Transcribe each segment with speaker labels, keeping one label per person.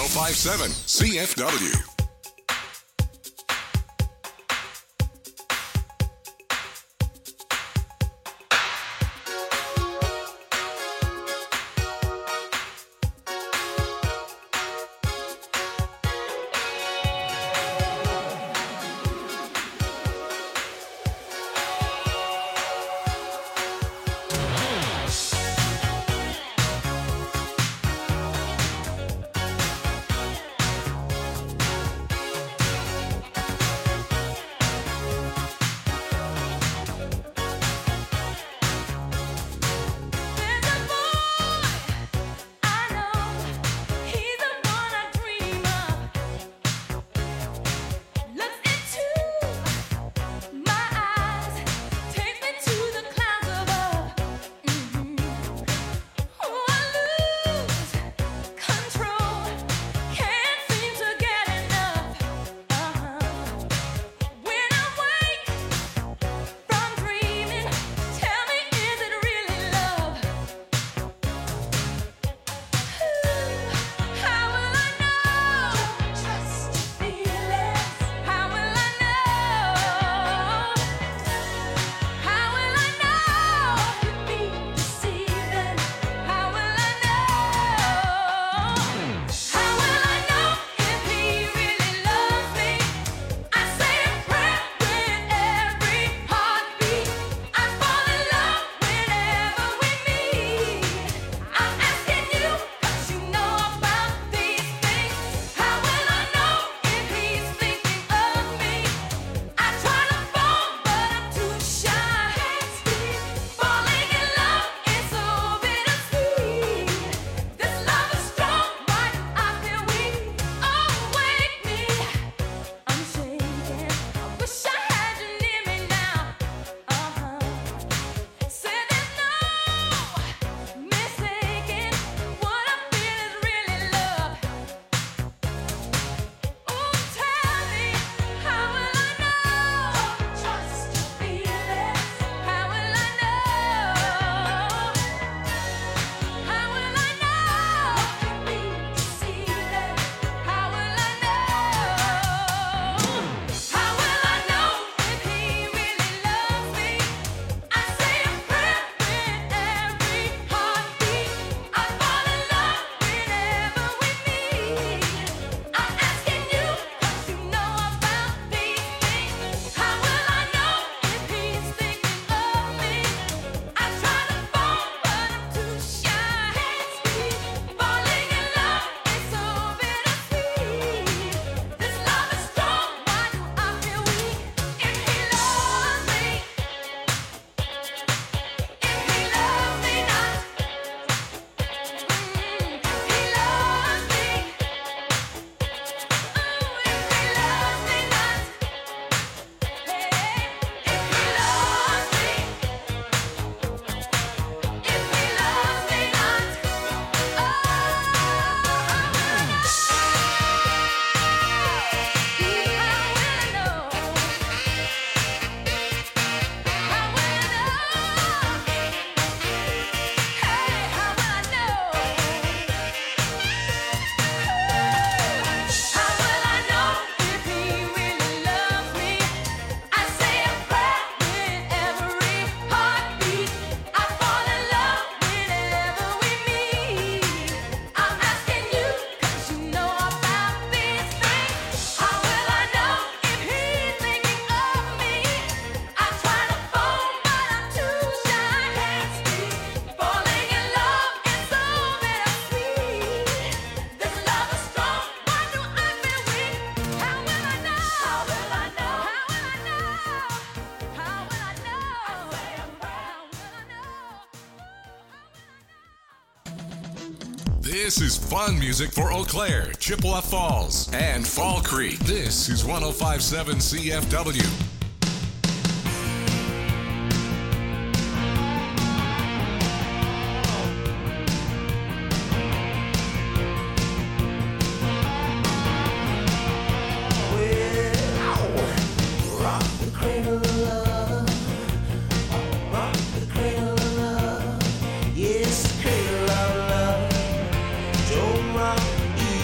Speaker 1: 1057 CFW. This is fun music for Eau Claire, Chippewa Falls, and Fall Creek. This is 1057 CFW.
Speaker 2: Yes, cradle of love. Don't rock easily.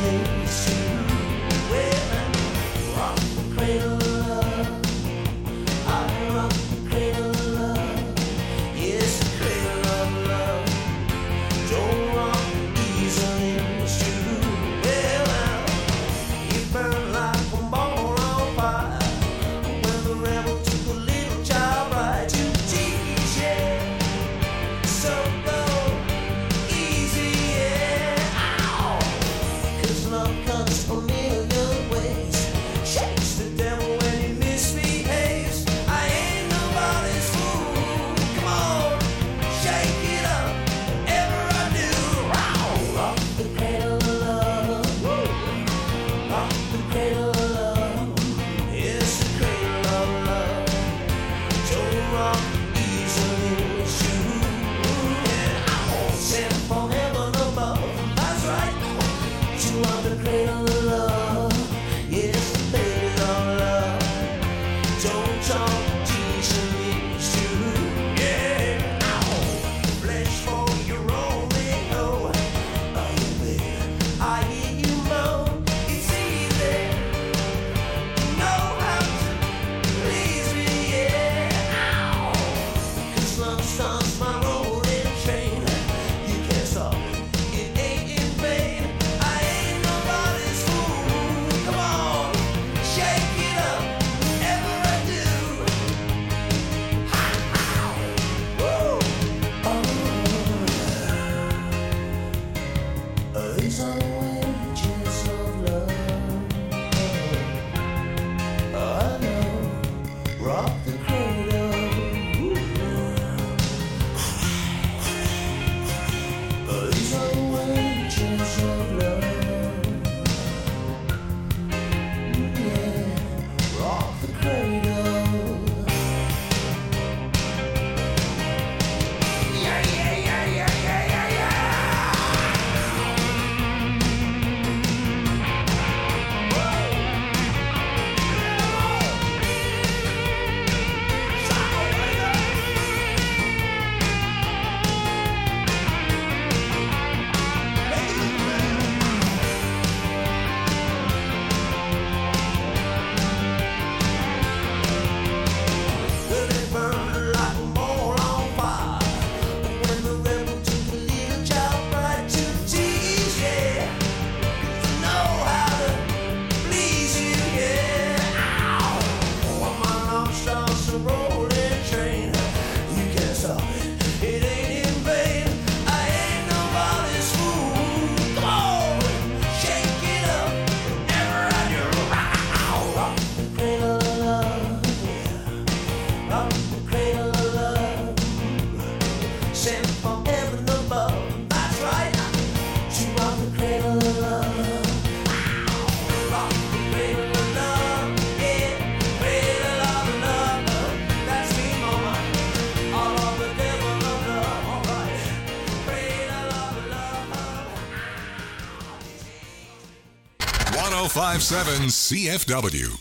Speaker 1: 1057 CFW.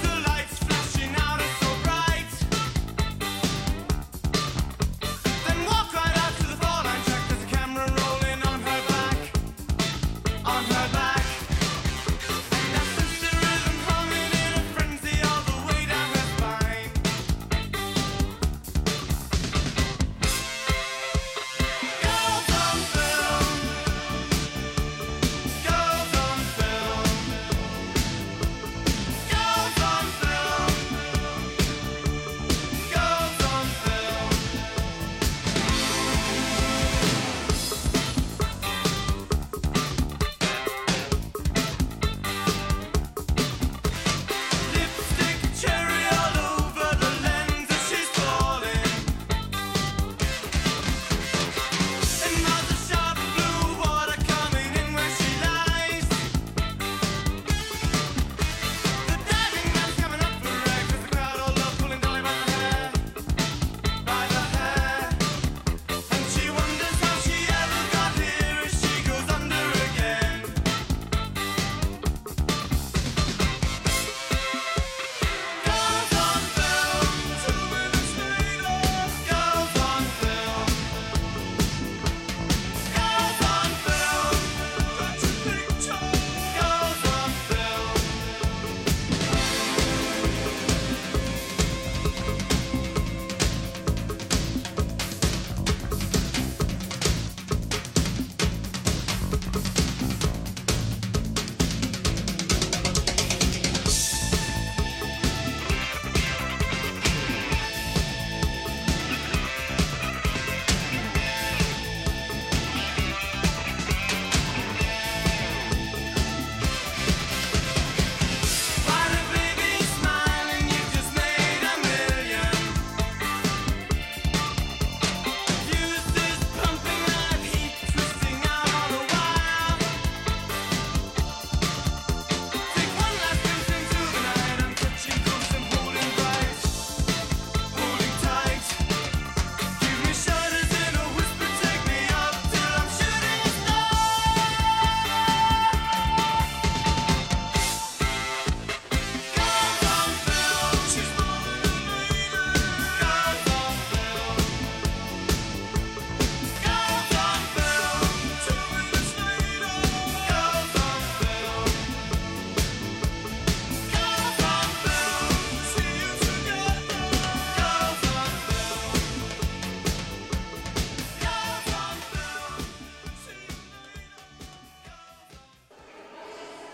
Speaker 2: Then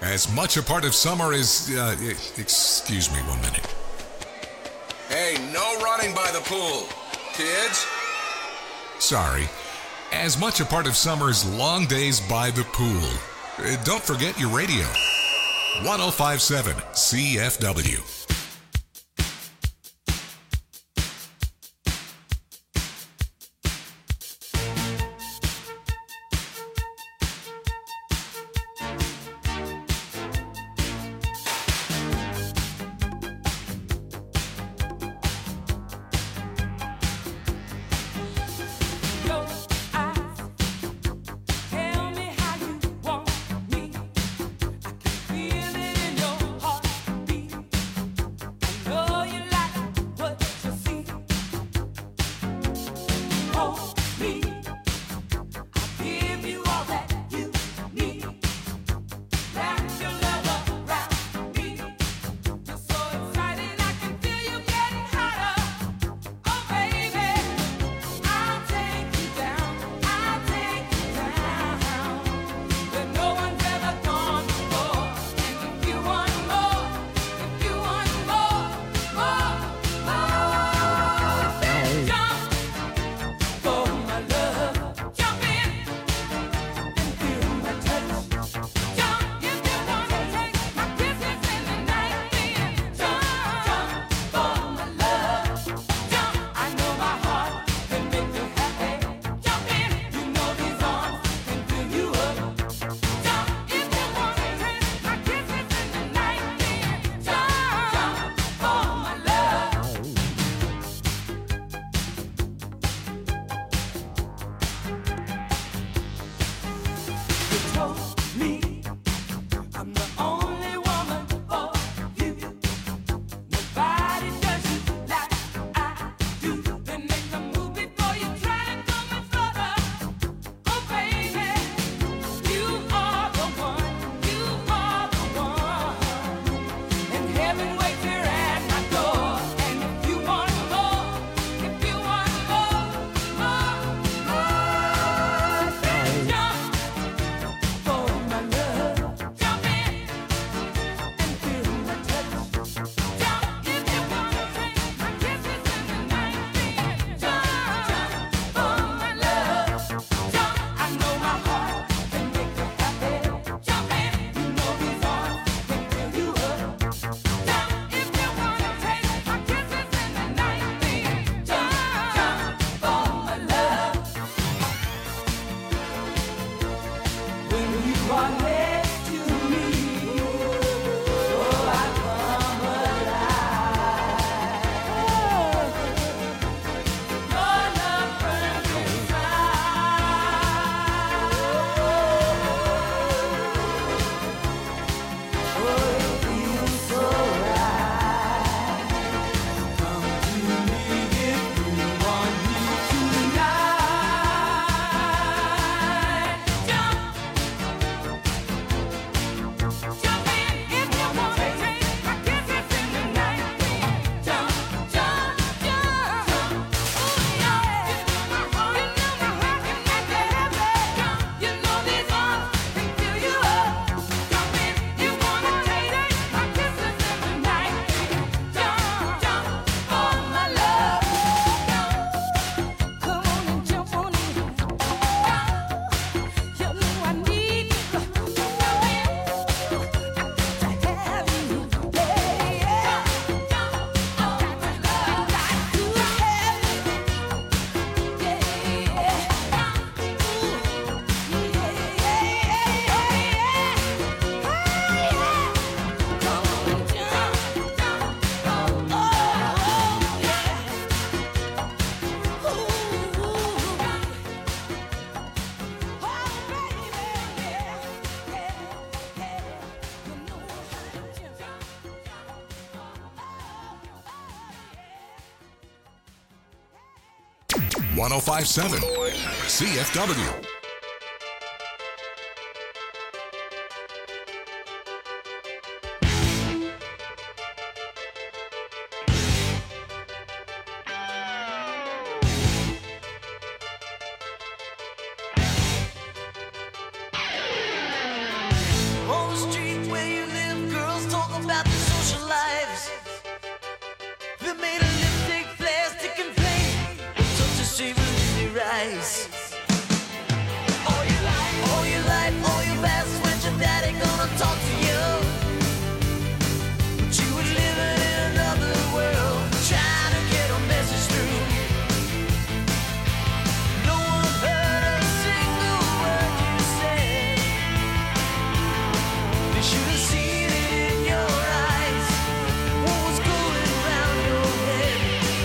Speaker 1: As much a part of summer as... excuse me 1 minute.
Speaker 2: Hey, no running by the pool. Kids?
Speaker 1: Sorry. As much a part of summer's long days by the pool. Don't forget your radio. 105.7 CFW. .1057 CFW.
Speaker 3: On the street eyes. All your life, all your past, when's your daddy gonna talk to you? But you was living in another world, trying to get a message through. No one heard a single word you said. They should have seen it in your eyes, what was going around your head.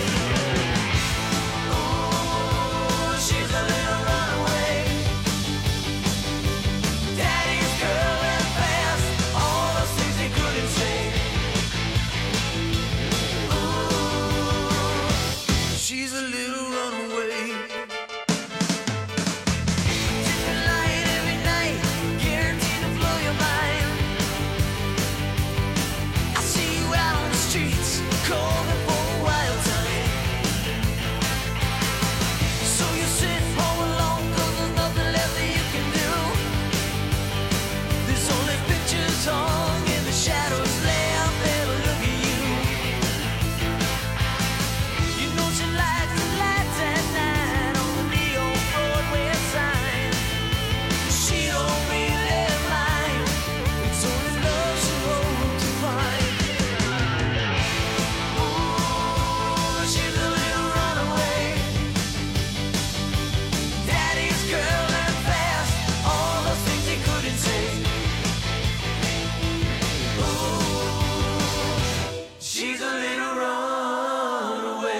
Speaker 3: Oh, she's a little runaway. Daddy's girl and fast, all those things they couldn't say. Oh, she's a little runaway. Different light every night, guaranteed to blow your mind. I see you out on the streets, calling for a wild time. So you sit home alone, 'cause there's nothing left that you can do. There's only pictures hung in the shadows, lay out there to look at you. You know she likes the lights at night on the neon Broadway sign. She don't really mind, it's only love she hopes to find. Ooh, she's a little runaway. Daddy's girl and fast, all those things he couldn't say. Ooh, she's a little runaway.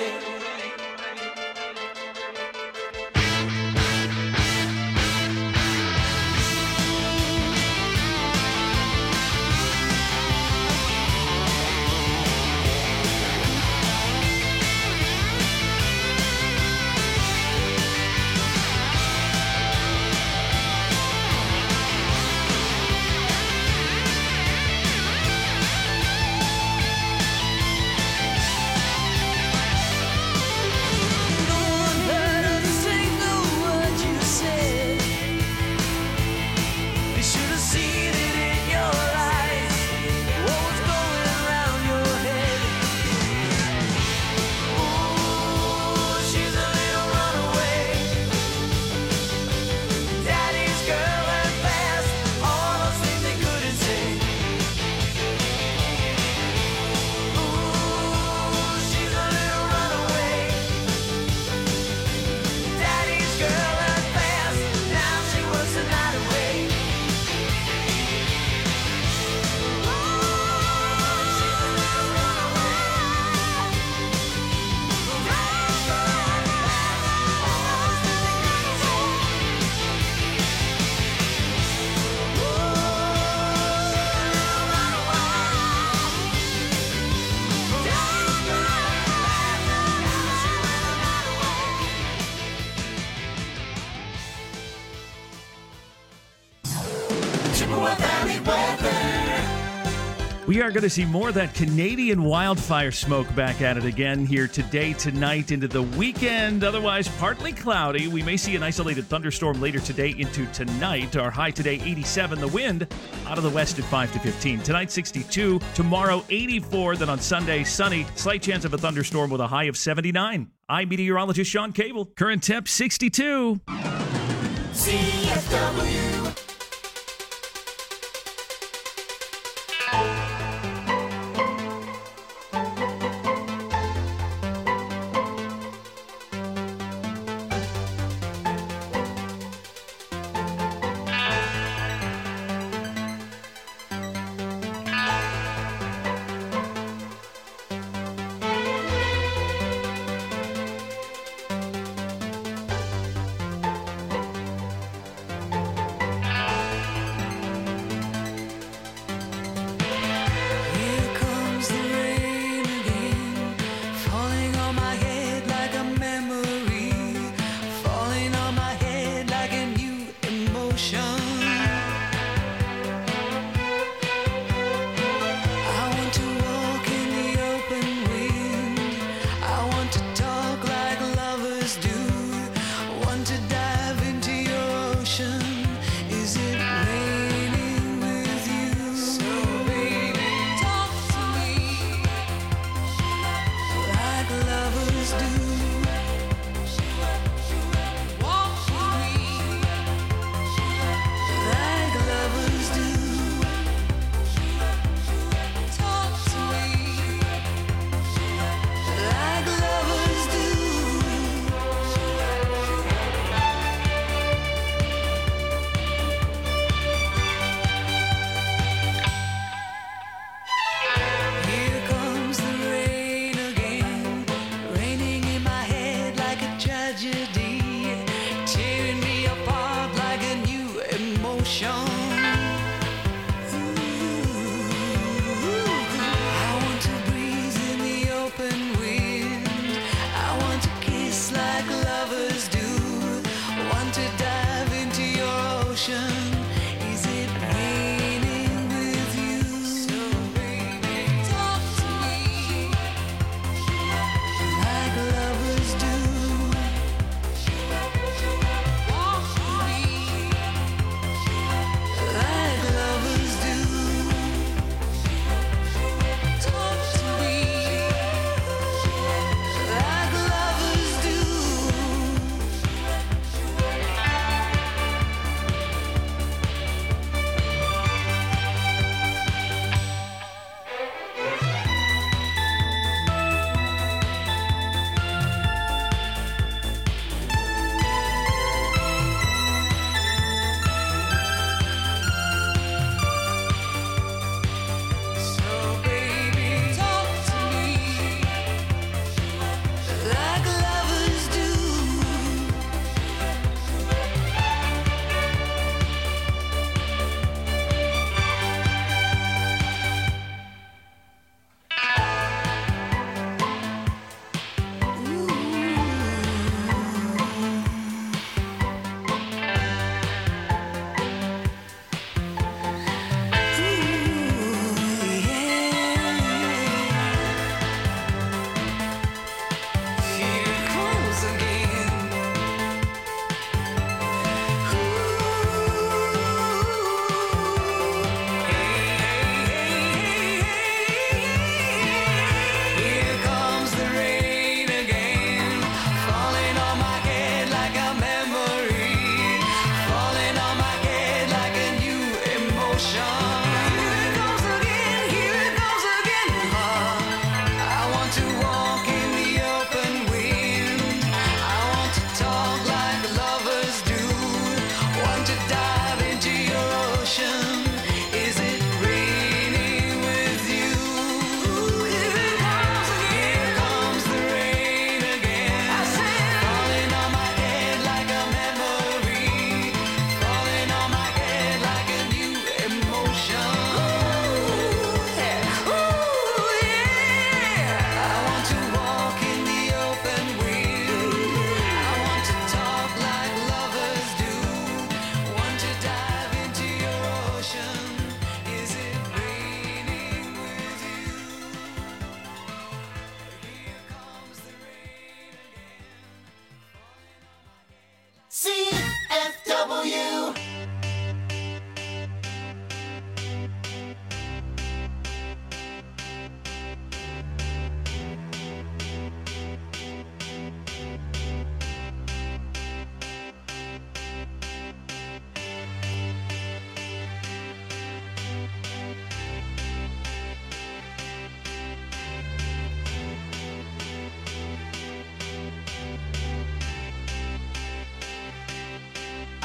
Speaker 3: No one heard a single word you said. They should have seen it in your eyes, what was going around your head. Ooh, she's a little runaway. Daddy's girl and fast, all those things they couldn't say. Ooh, she's a little runaway. Daddy's girl and fast, now she works the night away. She's a little runaway. Daddy's girl and fast, all those things they couldn't say. Chippewa Valley weather.
Speaker 4: We are going to see more of that Canadian wildfire smoke back at it again here today, tonight, into the weekend. Otherwise, partly cloudy. We may see an isolated thunderstorm later today into tonight. Our high today, 87. The wind out of the west at 5 to 15. Tonight, 62. Tomorrow, 84. Then on Sunday, sunny. Slight chance of a thunderstorm with a high of 79. I'm meteorologist Sean Cable. Current temp, 62.
Speaker 3: CFW.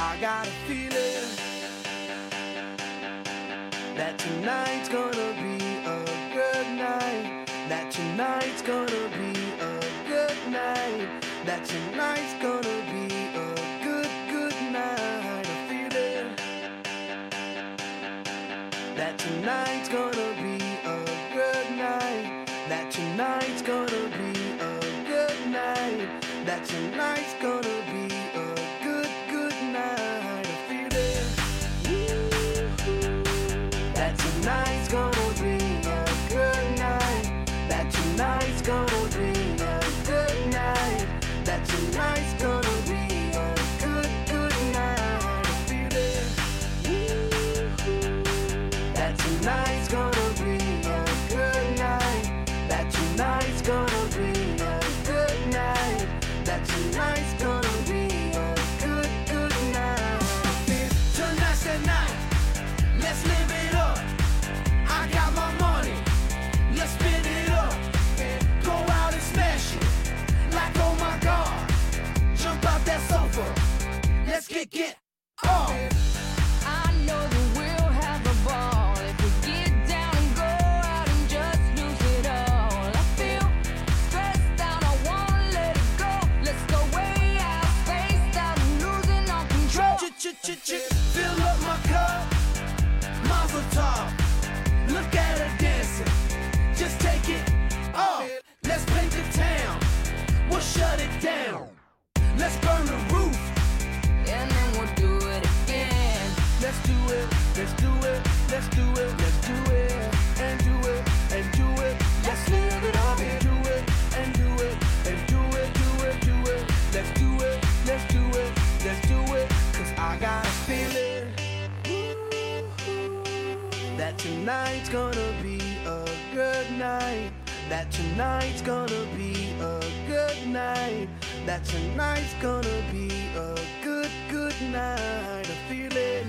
Speaker 3: I got a feeling that tonight's gonna be a good night. That tonight's gonna be a good night. That tonight's gonna be a good, good night. A feeling that tonight's gonna be a good night. That tonight's gonna be a good night. That tonight's gonna be a good, good night. A feeling that tonight's gonna be a good night. That tonight's gonna be a good night. That tonight's gonna be a good, good night. A feeling that tonight's gonna be a good night. That tonight's gonna be a good night. That tonight's gonna be a good, good night. Tonight's the night. Let's live it up. I got my money. Let's spin it up. Go out and smash it. Like oh my God. Jump out that sofa. Let's get off.
Speaker 5: I know that we'll have a ball if we get down and go out and just lose it all. I feel stressed out, I wanna let it go. Let's go way out, spaced out, and losing all control.
Speaker 3: Fill up my cup. Mazel tov. Look at her dancing. Just take it off. Let's paint the town. We'll shut it down. Let's burn the roof.
Speaker 5: And then we'll do it again.
Speaker 3: Let's do it. Let's do it. Let's do it. Let's do it. And do it. And do it. Let's live it up and do it. And do it. And do it. Do it. Do it. Let's do it. Let's do it. Let's do it. 'Cause I got a feeling that tonight's gonna be a good night. That tonight's gonna be a good night. That tonight's gonna be a good, good night. A feeling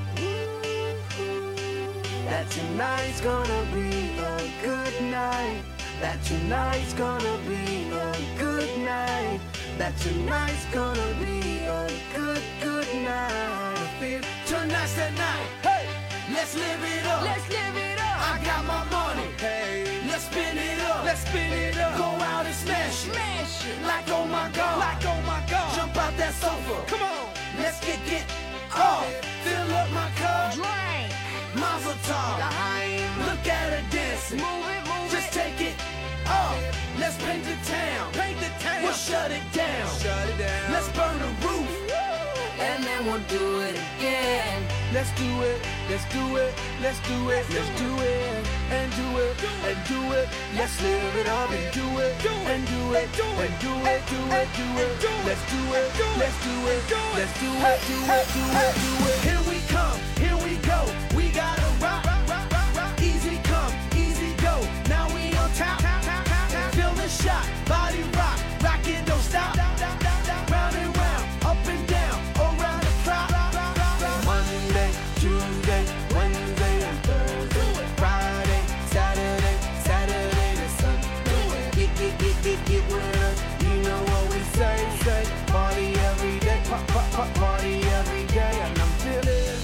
Speaker 3: that tonight's gonna be a good night. That tonight's gonna be a good night. That tonight's gonna be a good, good night. I feel tonight's the night. Hey, let's live it up.
Speaker 5: Let's live it up.
Speaker 3: I got my money. Hey, let's spin it up. Let's spin it up. Go out and smash it.
Speaker 5: Smash it.
Speaker 3: Like oh my God. Like oh my God. Jump out that sofa. Come on. Let's get off. Fill up my cup.
Speaker 5: Drink.
Speaker 3: Mazel tov. Look at her dancing.
Speaker 5: Move it, move
Speaker 3: Just
Speaker 5: it.
Speaker 3: take it off. Let's paint the town. Paint the town. We'll shut it down. Shut it down. Let's burn the roof.
Speaker 5: And then we'll do it again.
Speaker 3: Let's do it. Let's do it. Let's do it. Let's do it. And do it. And do it. Let's live it up and do it. And do it. And do it. Do it. Do it. Let's do it. Let's do it. Let's do it. Do it. Do it. Do it. Here we come. Here we go. We gotta rock. Easy come. Easy go. Now we on top. Feel the shot. Body rock. Rockin', don't stop. Round and round. Up and down. Around the clock. Monday, Tuesday, Wednesday, and Thursday. Friday, Saturday, Saturday to Sunday. Get with us. You know what we say. Party every day. Party every day. And I'm feeling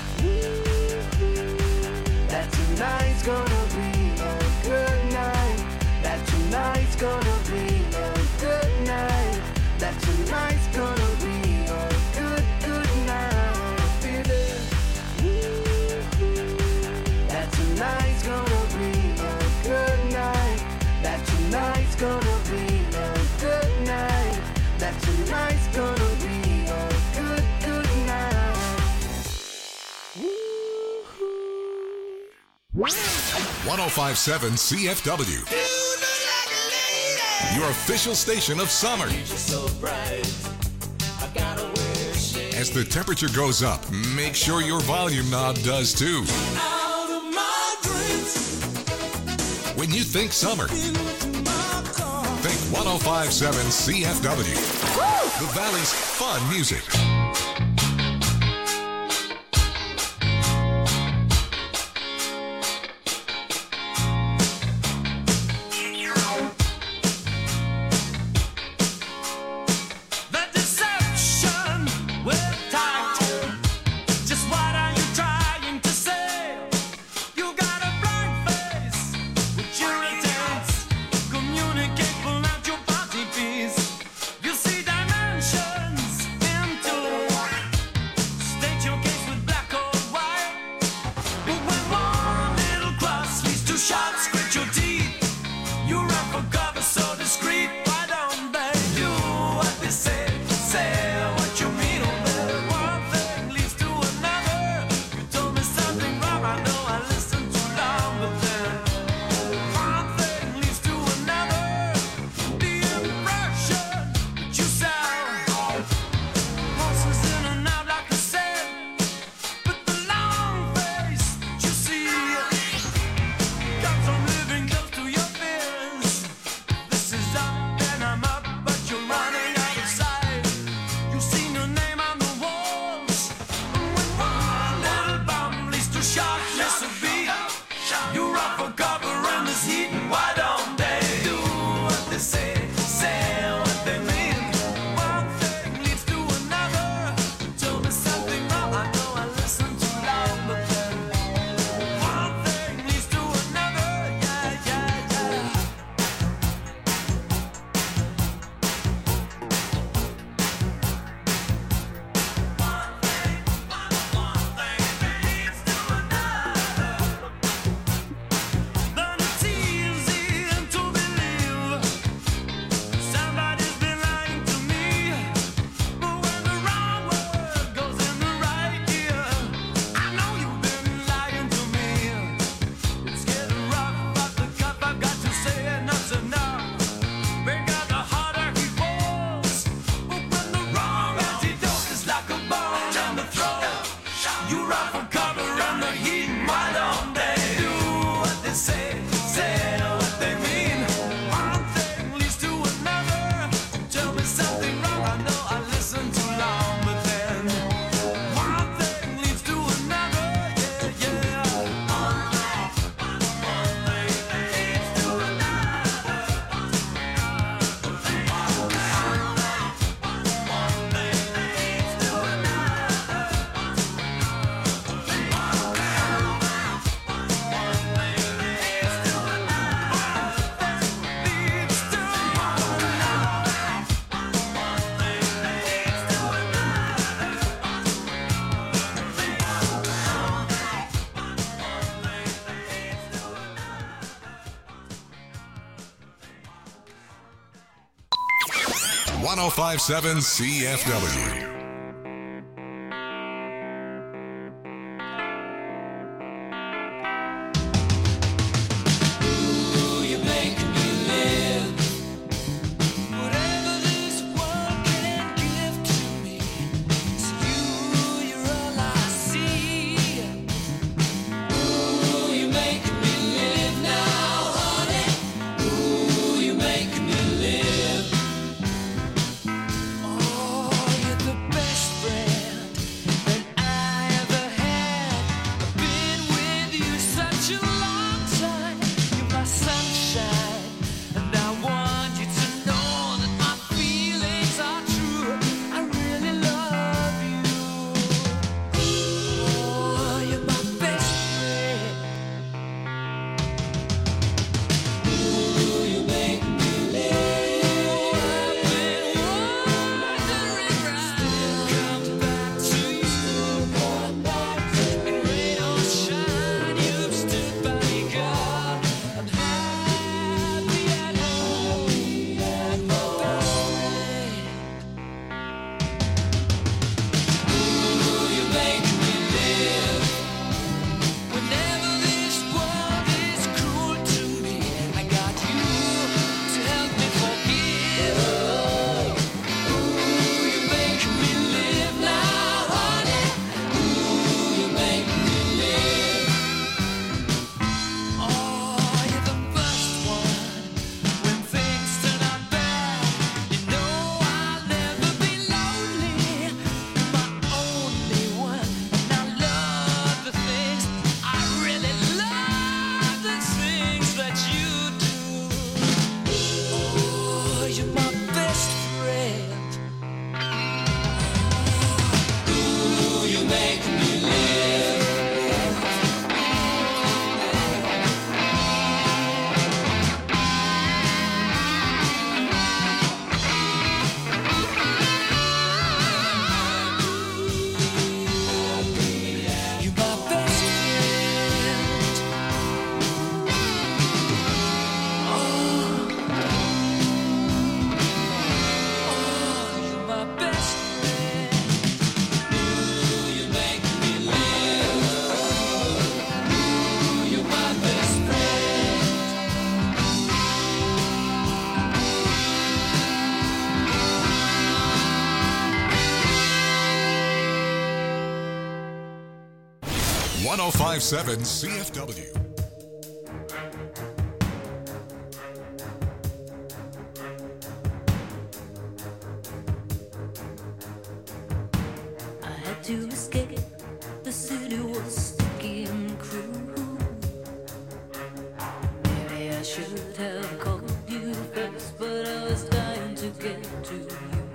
Speaker 3: that tonight's gonna be a good night. That tonight's gonna be a good night. That tonight's gonna be a good, good night. Feeling that tonight's gonna be a good night. That tonight's gonna be a good night. That tonight's gonna be a good, good night.
Speaker 1: 1057 CFW. Your official station of summer. As the temperature goes up, make sure your volume knob does too. When you think summer, think 1057 CFW. The Valley's fun music.
Speaker 3: The deception with tactics.
Speaker 1: 1057 CFW. .1057 CFW.
Speaker 6: I had to escape. The city was sticky and cruel. Maybe I should have called you first, but I was dying to get to you.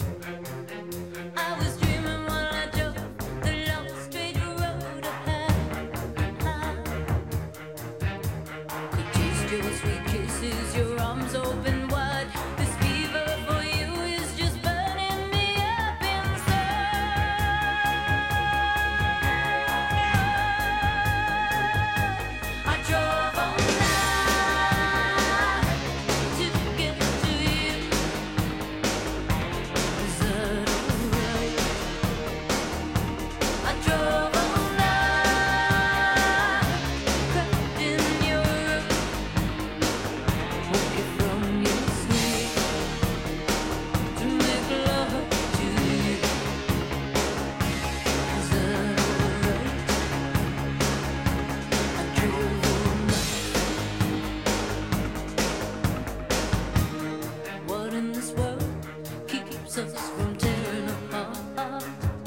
Speaker 6: I was dreaming while I drove the long straight road ahead. Could taste your sweet kisses, your arms open wide. This fever for you is just burning me up inside. I drove all night to get to you. Is that alright? I drove all night, crept in your room, woke you from your sleep to make love to you. Is that alright? I drove all night. What in this world keeps us from tearing apart?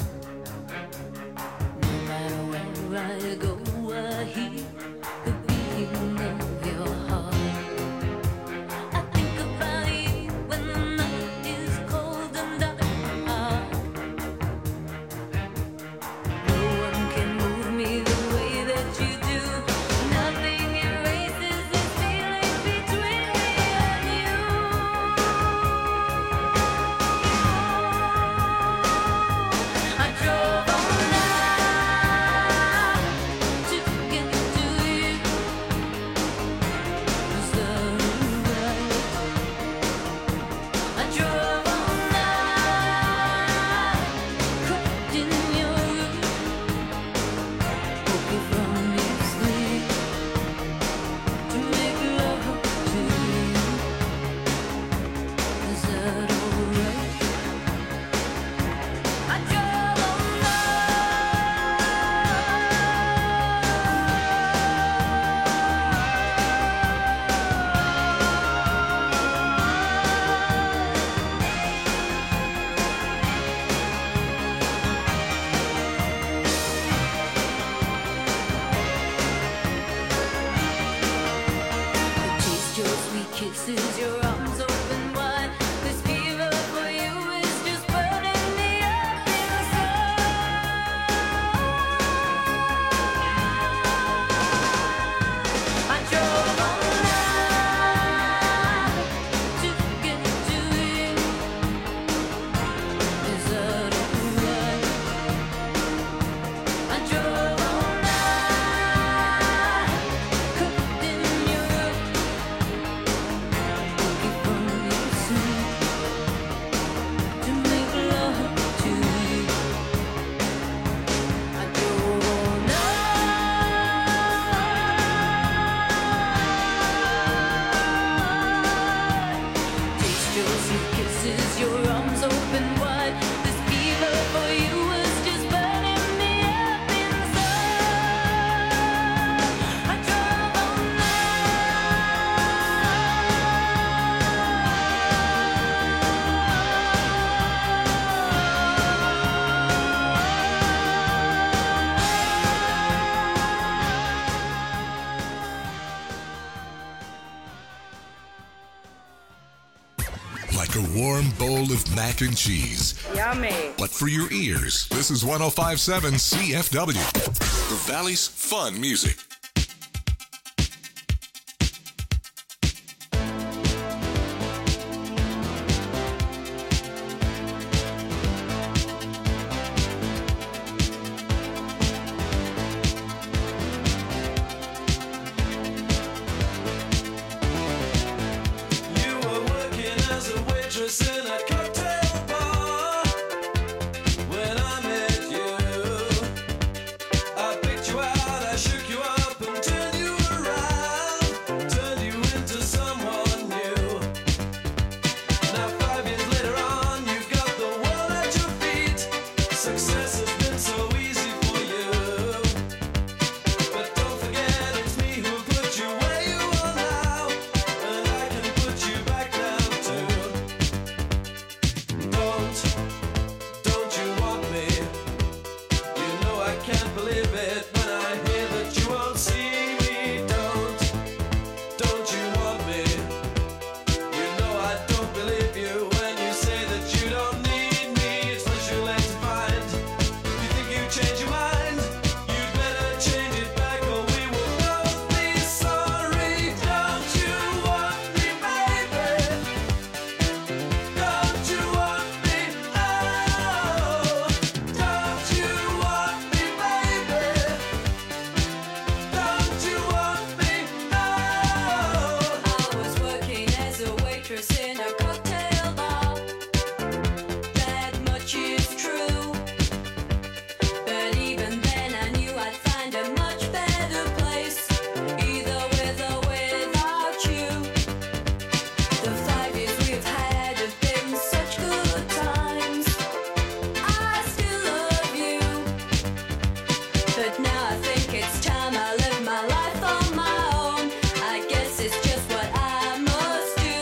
Speaker 6: No matter where I go, I hear the beating of your heart. I think about you when the night is cold and dark. No one can move me the way that you do. Nothing erases this feeling between me and you.
Speaker 1: like a warm bowl of mac and cheese.
Speaker 7: Yummy.
Speaker 1: But for your ears, this is 105.7 CFW, the Valley's fun music.
Speaker 3: You were working as a waitress in a cocktail bar when I met you. I picked you out, I shook you up and turned you around, turned you into someone new. Now 5 years later on, you've got the world at your feet. Success has been so easy for you. But don't forget it's me who put you where you are now, and I can put you back down too. Don't you want me? You know I can't believe it when I hear that you won't see me. Don't you want me? You know I don't believe you when you say that you don't need me. It's what you like to find. You think you change your mind? You'd better change it back or we will both be sorry. Don't you want me, baby? Don't you want me? Oh, don't you want me, baby? Don't you want me? Oh.
Speaker 6: I was working as a waitress in a cocktail bar. That much is true. But even then I knew I'd find a much better place, either with or without you. The 5 years we've had have been such good times. I still love you. But now I think it's time I live my life on my own. I guess it's just what I must do.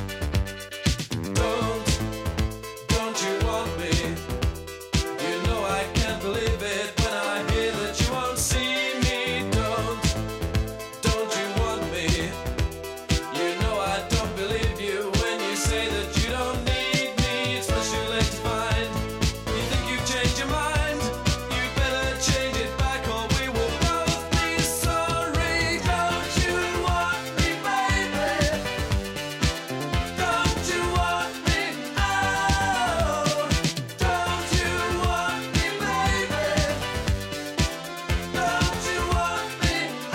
Speaker 3: Don't you want me? You know I can't believe it when I hear that you won't see me. Don't you want me? You know I don't believe you when you say that you don't need me. It's what you like to find. You think you've changed your mind? You better change it back or we will both be sorry. Don't you want me, baby? Don't you want me? Oh, don't you want me, baby? Don't you want me?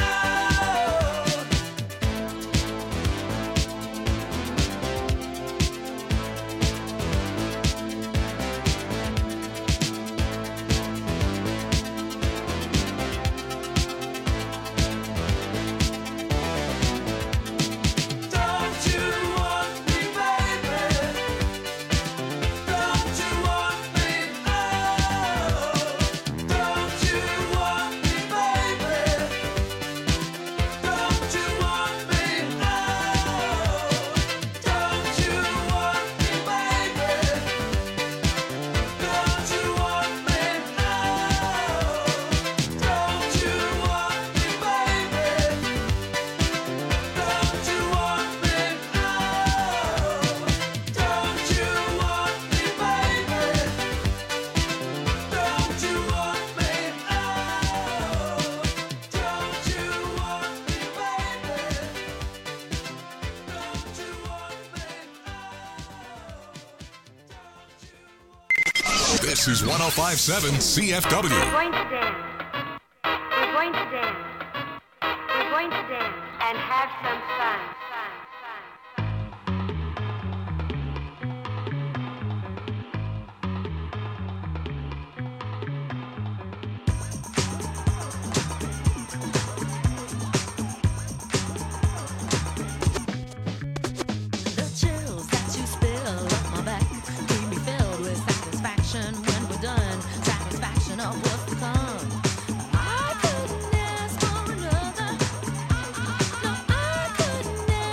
Speaker 3: Oh. Don't you want me, baby? Don't you want me? Oh, don't you want me, baby? Don't you want me? Oh, don't you want me, baby? Don't you want me? Oh, don't you want me, baby? Don't you want me? Oh, don't you want me, baby? Don't you want me? Oh, don't you want me, baby?
Speaker 1: This is 105.7 CFW.
Speaker 8: We're going to dance. We're going to dance. We're going to dance and have some fun.
Speaker 5: The chills that you spill up my back keep me filled with satisfaction when we're done. Satisfaction of what's to come. I couldn't ask for another. No, I couldn't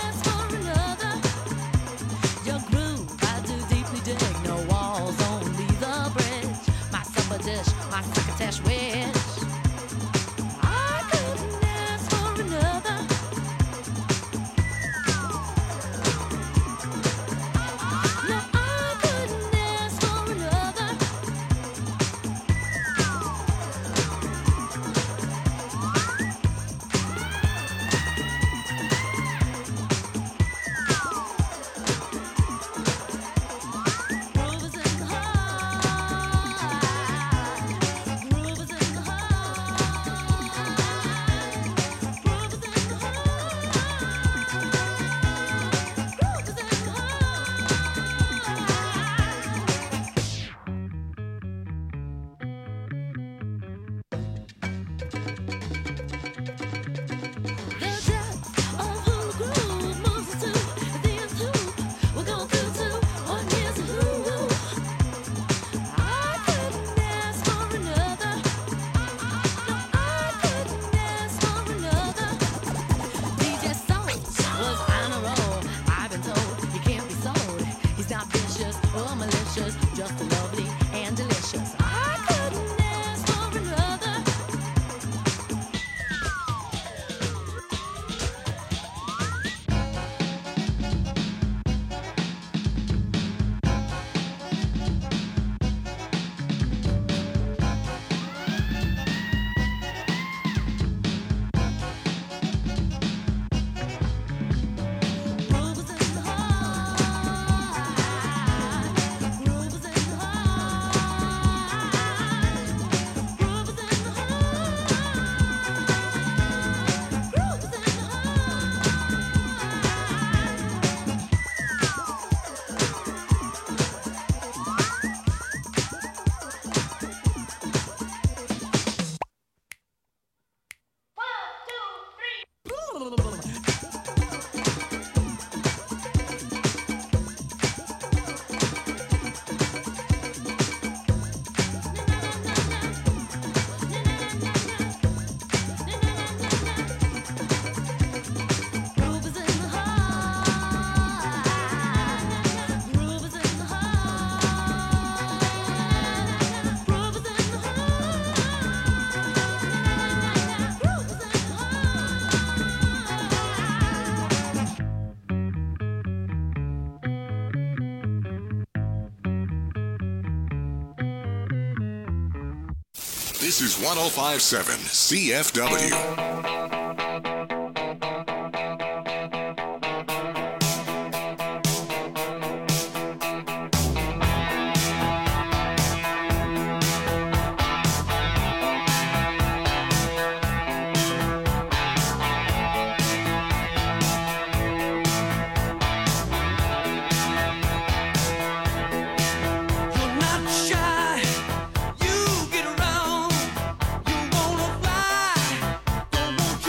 Speaker 5: lovely and delicious. I couldn't ask for another. Rules in the heart, rules in the heart, rules in the heart, rules in the
Speaker 1: This is 1057 CFW.
Speaker 3: You're not shy. You get around. You wanna fly. Don't want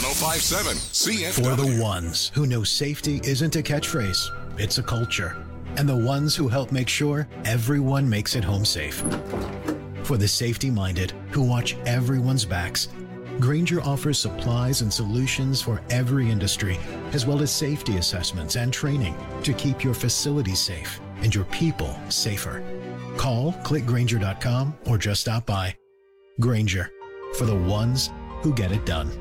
Speaker 1: 1057 CFW.
Speaker 7: For the ones who know safety isn't a catchphrase, it's a culture. And the ones who help make sure everyone makes it home safe. For the safety-minded who watch everyone's backs, Grainger offers supplies and solutions for every industry, as well as safety assessments and training to keep your facilities safe and your people safer. Call, click Grainger.com, or just stop by. Grainger, for the ones who get it done.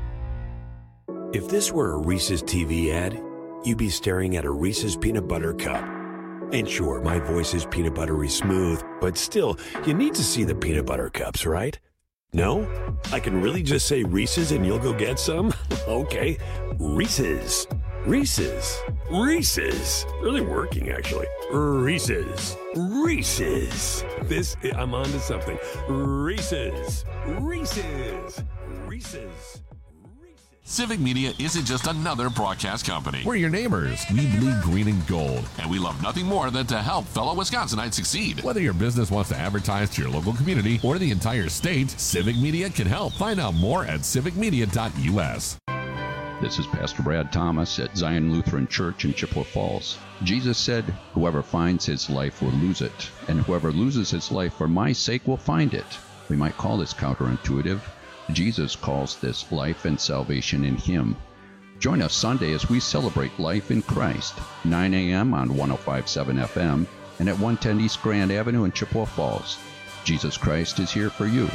Speaker 9: If this were a Reese's TV ad, you'd be staring at a Reese's peanut butter cup. And sure, my voice is peanut buttery smooth, but still, you need to see the peanut butter cups, right? No? I can really just say Reese's and you'll go get some? Okay. Reese's. Reese's. Reese's. Really working, actually. Reese's. Reese's. I'm on to something. Reese's. Reese's. Reese's.
Speaker 10: Civic Media isn't just another broadcast company.
Speaker 11: We're your neighbors. We bleed green and gold.
Speaker 10: And we love nothing more than to help fellow Wisconsinites succeed.
Speaker 11: Whether your business wants to advertise to your local community or the entire state, Civic Media can help. Find out more at civicmedia.us.
Speaker 12: This is Pastor Brad Thomas at Zion Lutheran Church in Chippewa Falls. Jesus said, "Whoever finds his life will lose it, and whoever loses his life for my sake will find it." We might call this counterintuitive. Jesus calls this life and salvation in him. Join us Sunday as we celebrate life in Christ, 9 a.m. on 105.7 FM and at 110 East Grand Avenue in Chippewa Falls. Jesus Christ is here for you.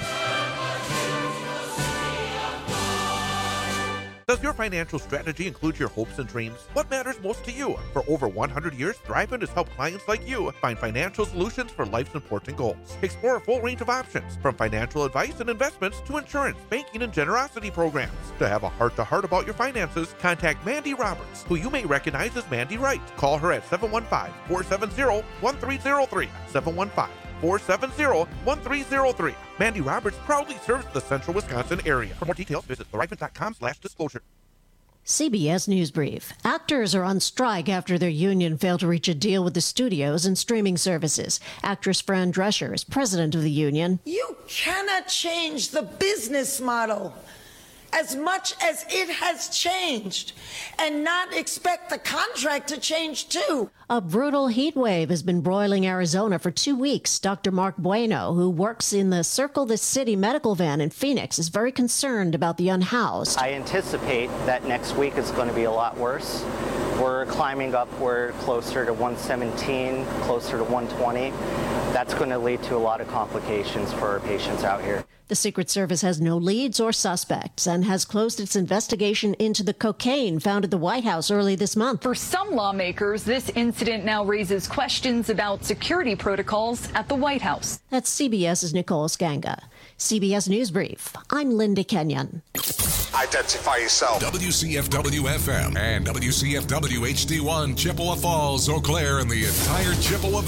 Speaker 13: Does your financial strategy include your hopes and dreams? What matters most to you? For over 100 years, Thrivent has helped clients like you find financial solutions for life's important goals. Explore a full range of options, from financial advice and investments to insurance, banking, and generosity programs. To have a heart-to-heart about your finances, contact Mandy Roberts, who you may recognize as Mandy Wright. Call her at 715-470-1303. 715-470-1303. Mandy Roberts proudly serves the central Wisconsin area. For more details, visit thrivent.com/disclosure.
Speaker 14: CBS News Brief. Actors are on strike after their union failed to reach a deal with the studios and streaming services. Actress Fran Drescher is president of the union.
Speaker 15: You cannot change the business model as much as it has changed and not expect the contract to change too.
Speaker 14: A brutal heat wave has been broiling Arizona for 2 weeks. Dr. Mark Bueno, who works in the Circle the City medical van in Phoenix, is very concerned about the unhoused.
Speaker 16: I anticipate that next week is going to be a lot worse. We're climbing upward closer to 117, closer to 120. That's going to lead to a lot of complications for our patients out here.
Speaker 14: The Secret Service has no leads or suspects and has closed its investigation into the cocaine found at the White House early this month.
Speaker 17: For some lawmakers, this incident now raises questions about security protocols at the White House.
Speaker 14: That's CBS's Nicole Skanga. CBS News Brief. I'm Linda Kenyon.
Speaker 1: Identify yourself. WCFW-FM and WCFW-HD1 Chippewa Falls, Eau Claire, and the entire Chippewa